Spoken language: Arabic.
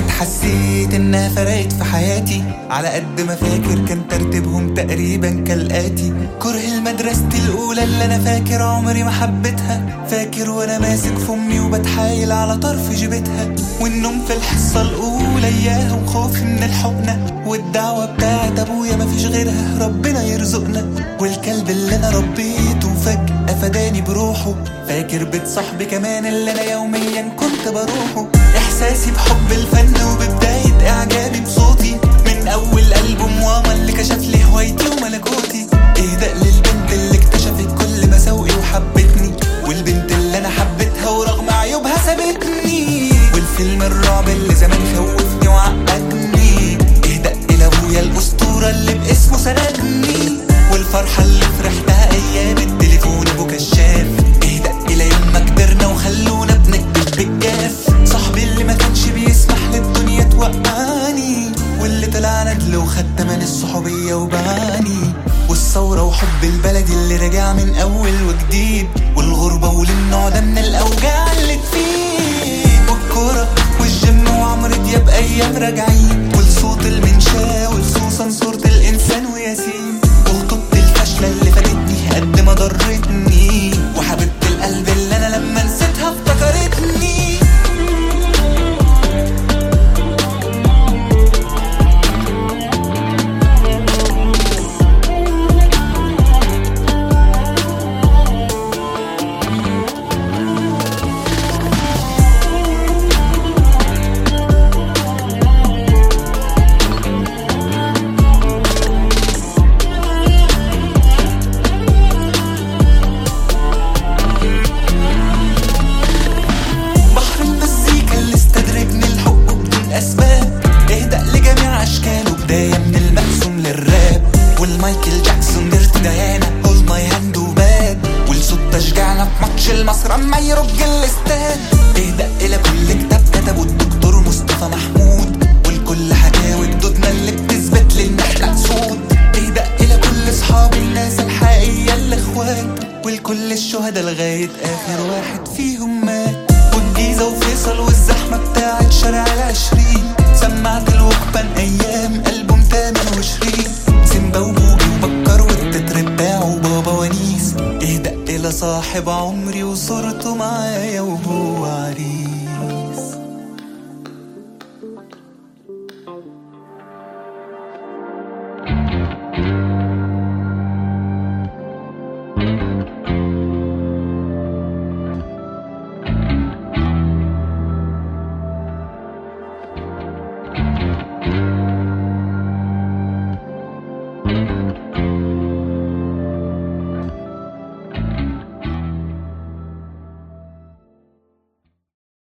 حاجات حسيت انها فرقت في حياتي، على قد ما فاكر كان ترتيبهم تقريبا كالآتي: كره المدرسة الأولى اللي أنا فاكر عمري ما حبيتها، فاكر وأنا ماسك في أمي وبتحايل على طرف جبتها، والنوم في الحصة الأولى إياها وخوفي من الحقنة، والدعوة بتاعت أبويا مفيش غيرها ربنا يرزقنا، والكلب اللي أنا ربيته فجأة فداني بروحه، فاكر بيت صاحبي كمان اللي أنا يوميا كنت بروحه. إحساسي بحب الفن وببداية إعجابي بصوتي من أول ألبوم ماما اللي كشف لي هوايتي وملكوتي، إهداء للبنت اللي اكتشفت كل مساوئي وحبتني، والبنت اللي أنا حبيتها ورغم عيوبها سابتني، والفيلم الرعب اللي زمان خوفني وعقدني، إهداء إلى أبويا الأسطورة اللي باسمه سندني، والفرحة اللي فرحتها أيام التليفون أبو كشاف، إهداء إلى يوم ما كبرنا وخلونا بنكتب بالجاف، صاحبي اللي ما كانش بيسمح للدنيا توقعني، واللي طلع ندل وخد تمن الصحوبية وبعاني، والثورة وحب البلد اللي رجع من أول وجديد، والغربة وللنوع ده من الأوجاع اللي تفيد، والكورة والجيم وعمرو دياب أيام راجعين، والصوت المنشاة والخصوصا صورة الإنسان وياسين، وخطوبتي الفاشلة اللي فادتني قد ما ضرتني، وحبيبة القلب اللي أنا لما نسيتها افتكرتني. بداية من المقسوم للراب، والمايكل جاكسون ديرتي ديانا هولد ماي هاند وباد، والصوت تشجعنا في ماتش المصر اما يرج الاستاد، اهداء الى كل كتاب كتبه الدكتور مصطفى محمود، والكل حكاوي جدودنا اللي بتثبت لي ان احنا اسود، اهداء الى كل اصحاب الناس الحقيقية الاخوات، والكل الشهداء لغاية اخر واحد فيهم مات، والجيزة وفيصل والزحمة بتاعت شارع العشرين، سمعت الوقبان ايام ألبوم تامر وشيرين، سيمبا وبوجي وبكر والتتر بتاعه بابا ونيس، اهدأ الى صاحب عمري وصورته معايا وهو عريس.